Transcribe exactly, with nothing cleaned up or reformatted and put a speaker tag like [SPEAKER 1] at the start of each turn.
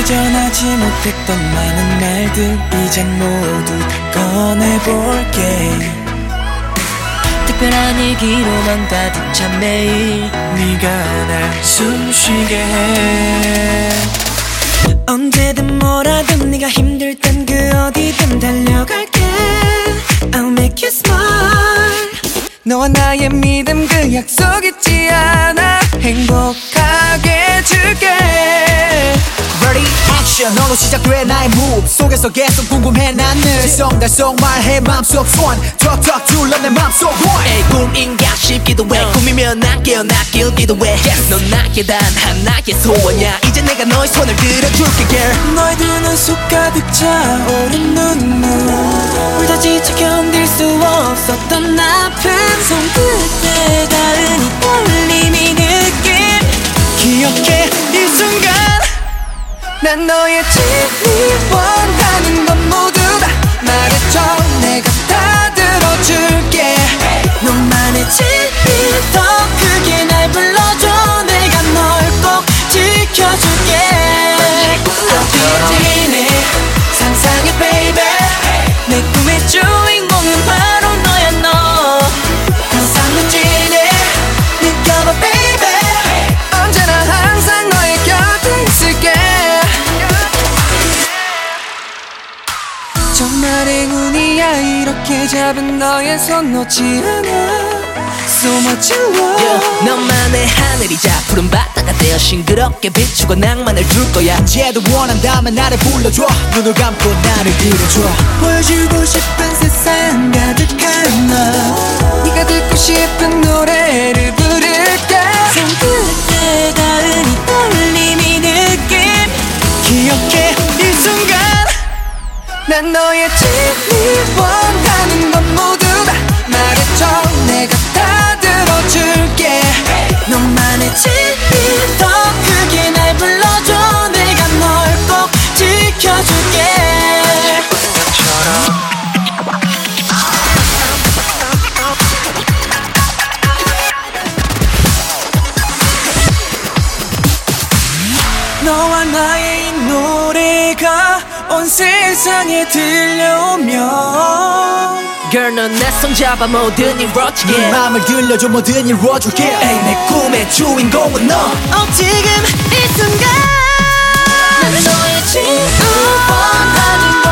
[SPEAKER 1] 전하지 못했던 많은 말들 이젠 모두 꺼내볼게.
[SPEAKER 2] 특별한 얘기로만 가득 찬 매일
[SPEAKER 1] 네가 날 숨쉬게 해. 언제든 뭐라든 네가 힘들 땐 그 어디든 달려갈게. I'll make you smile. 너와 나의 믿음 그 약속 잊지 않아. 행복하게 해줄게.
[SPEAKER 3] Ready action 너로 시작돼 나의 move 속에서 계속 궁금해 난 늘 들썩달썩 말해 맘속 소원 턱턱 둘러 내 맘속 원.
[SPEAKER 4] 에이 꿈인가 싶기도 해. 꿈이면 난 깨어나길 기도해. yes. 넌 나의 단 하나의 소원이야. 이제 내가 너의 손을 들어줄게 girl.
[SPEAKER 1] 너의 두 눈 속 가득 차오른 눈물 울다 지쳐 견딜 수 없었던 아픔
[SPEAKER 2] 손끝에 닿은 이 떨림이 느낌
[SPEAKER 1] 기억해 이 순간 난 너의 진리 원하는 건 모두 다 말해줘. 내가 다 들어줄게. 너만의 진리 더 크게 날 불러줘. 내가 널 꼭 지켜줄게. 아찔해 상상해 baby. 내 꿈의 주인공은 바로 너야 너. 항상 눈진해 느껴봐 baby. 언제나 항상 너의 곁에 있을게. 정말 행운이야 이렇게 잡은 너의 손 놓지 않아. So much love
[SPEAKER 4] yeah. 너만의 하늘이자 푸른 바다가 되어 싱그럽게 비추고 낭만을 줄 거야.
[SPEAKER 3] 언제도 원한다면 나를 불러줘. 눈을 감고 나를 빌어줘.
[SPEAKER 1] 보여주고 싶은 세상 가득한 너. 네가 듣고 싶은 노래를 부를게.
[SPEAKER 2] 손끝에 닿은 이 떨림이 느낌
[SPEAKER 1] 기억해 이 순간 난 너의 진리 원하는 건 모두 다 말해줘. 내가 다 들어줄게. 너만의 진리 더 크게 날 불러줘. 내가 널 꼭 지켜줄게. 너와 나의 이 노래가 온 세상에 들려오면
[SPEAKER 4] Girl 넌 내 손 잡아 모든 이루어지게.
[SPEAKER 3] 네 맘을 들려줘 뭐든 이루어줄게.
[SPEAKER 4] 에이 내 꿈의 주인공은 너.
[SPEAKER 2] 어 지금 이 순간
[SPEAKER 1] 난 너의 진리 원하는 건